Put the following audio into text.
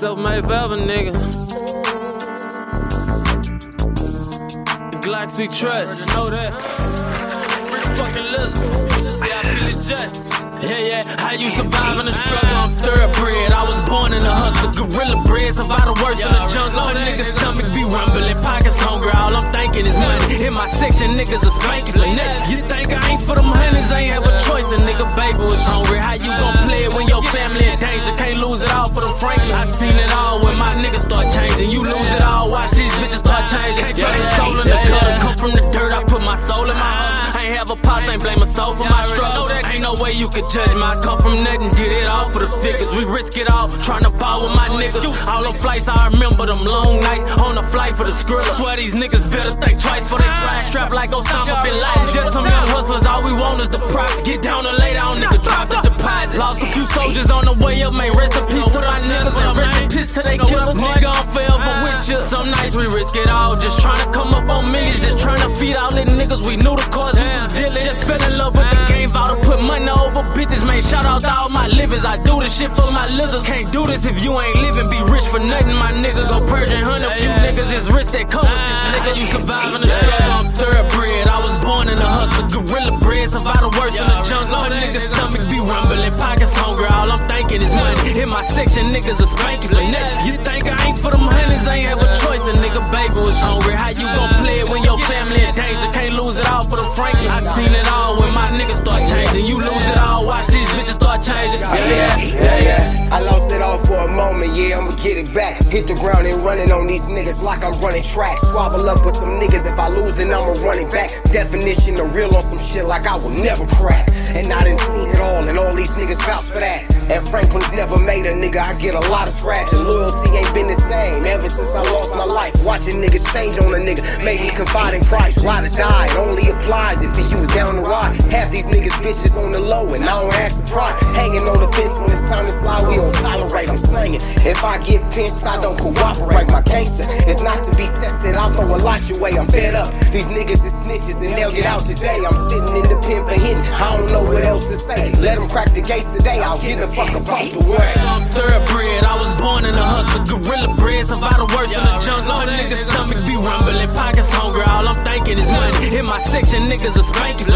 Self-made forever, nigga. The Glocks we trust. Know that. Free fucking little. VIP legit. Yeah, how you survive in the struggle? I'm thoroughbred. I was born in the hustle, gorilla bread. Survive the worst in the jungle. A nigga's stomach be rumbling, pockets hungry. All I'm thinking is money. In my section, niggas are spanking for net. You think I ain't for them honeys? I ain't have a choice. A nigga baby was hungry. How you gon' play it when your family in danger? Can't lose it all for them Franklin. I seen it all when my niggas start changing. You lose it all, watch these bitches start changing. Can't trust soul in the gutter. Come from the dirt, I put my soul in my hustle. I ain't have a pop, ain't blame my soul for my struggle. Ain't no way you could judge me. I come from nothing, did it all for the figures. We risk it all, tryna ball with my niggas. All them flights, I remember them long nights on the flight for the skrilla. Swear these niggas better think twice for they try. Strap like Osama Bin Laden. Just some young hustlers, all we want is the profit. Get down and lay down, nigga, drop the deposit. Lost a few soldiers on the way up, man. Rest in peace to my niggas and rest in peace till they kill us. Nigga, I'm forever with you. Some nights we risk it all, just tryna come up on millions. Just tryna feed all the niggas. We knew the cause, we was dealing. Just fell in love with the game, vow to put money over bitches, man. Shout out to all my livers. I do this shit for my lizards. Can't do this if you ain't living. Be rich for nothing, my nigga. Go purge and hunt. A few niggas is rich that come with this nigga. You survive in the struggle. I'm thoroughbred. I was born in the hustle, gorilla bread. Survive the worst in the jungle. A nigga's stomach be rumbling, pockets hungry. All I'm thinking is money. In my section, niggas are spanking for nothing. You think I ain't for them honeys? I ain't have a choice. A nigga baby was hungry. How you gon' play it when your family in danger? Can't lose it all for them Franklin. I seen it all when my niggas start changing. You lose it all, watch these bitches start changing. Yeah. I lost it all for a moment, yeah, I'ma get it back. Hit the ground and running on these niggas like I'm running track. Squabble up with some niggas, if I lose then I'ma run it back. Definition of real on some shit like I will never crack. And I done seen it all, and all these niggas vouch for that. And Franklin's never made a nigga, I get a lot of scratch. And loyalty ain't been the same ever since I lost my life. Watching niggas change on a nigga made me confide in Christ. Ride or die, it only applies if you was down the ride. Half these niggas bitches on the low and I don't ask the price. Hanging on the fence when it's time to slide, we don't tolerate, I'm slanging. If I get pinched, I don't cooperate. My gangster is not to be tested, I'll throw a lot your way, I'm fed up. These niggas is snitches and they'll get out today. I'm sitting in the pen for hitting, I don't know what else to say. Let them crack the gates today, I'll get the fuck up out the way. I'm thoroughbred, I was born in the hustle, gorilla bread. Survive the worst in the jungle. A nigga's stomach be rumbling, pockets hungry. All I'm thinking is money. In my section, niggas are spanking.